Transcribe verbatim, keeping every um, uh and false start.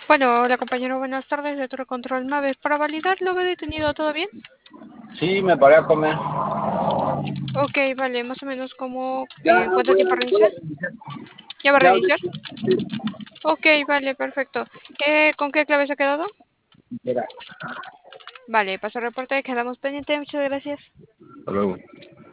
Bueno, hola compañero, buenas tardes de Torre Control Maves. Para validar, ¿lo he detenido todo bien? Sí, me paré a comer. Ok, vale, más o menos como... Ya Eh, ¿cuánto voy a, tiempo voy reiniciar? a reiniciar. ¿Ya va a Ya ahorita reiniciar? Ok, vale, perfecto. Eh, ¿con qué clave se ha quedado? será. Vale, paso reporte, quedamos pendientes, muchas gracias. Hasta luego.